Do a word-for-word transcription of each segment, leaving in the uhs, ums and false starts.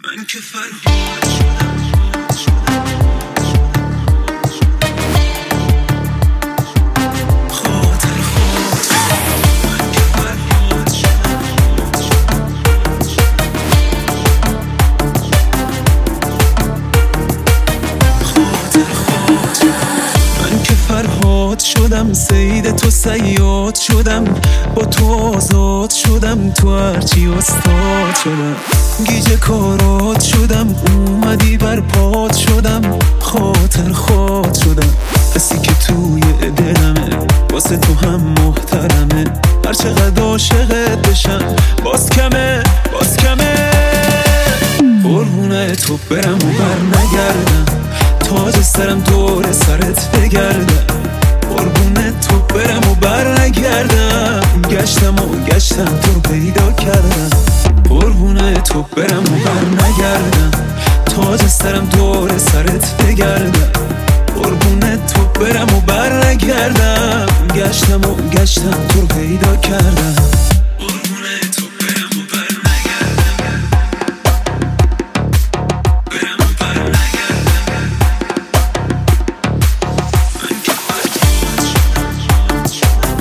من که فرهاد شدم خاطر خود من که فرهاد شدم خاطر خود من که فرهاد شدم سید تو صیاد شدم با تو آزاد شدم تو هرچی استاد شدم گیج کارات شدم اومدی بر پات شدم خاطر خود شدم حسی که توی دلمه واسه تو هم محترمه هر چقدر عاشقت بشم باز کمه باز کمه قربونه تو برم و بر نگردم تاج سرم دور سرت بگردم قربونه تو برم و بر نگردم گشتم و گشتم تو رو پیدا کردم قربونه تو برم و بر نگردم تاج سرم دور سرت بگردم قربونه تو برم و بر نگردم گشتم و گشتم تو رو پیدا کردم قربونه تو برم و بر نگردم برم و بر نگردم من که فرهاد شدم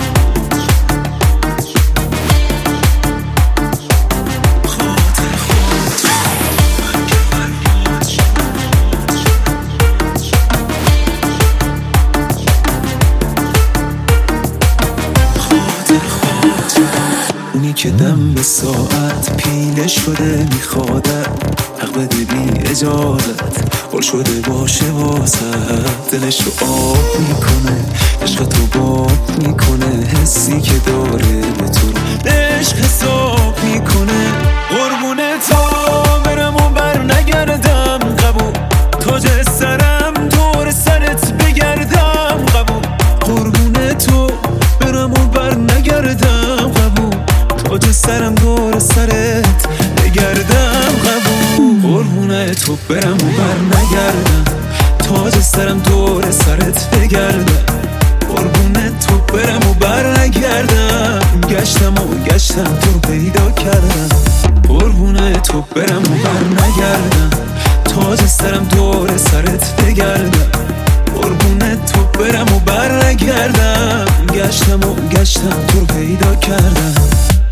خاطر خود من که فرهاد شدم خاطر خود اونی که دم به ساعت پیله شده میخوادت حق بده بی اجازت قول شده باشه واسه دلش رو آب میکنه عشق تو باب میکنه حسی که داره به تو رو عشق حساب میکنه قربونه تا برم و بر نگردم قبول تاج سرم دور سرت بگردم قبول قربونه تو برم و بر نگردم قبول تاج سرم دور سرت بگردم قبول قربونه تو برم و بر نگردم تاج سرم دور سرت بگردم قربونه تو برم و بر نگردم گشتم و گشتم تو رو پیدا کردم قربونه تو برم و بر نگردم تاج سرم دور سرت بگردم قربونه تو برم و بر نگردم گشتم و گشتم تو رو پیدا کردم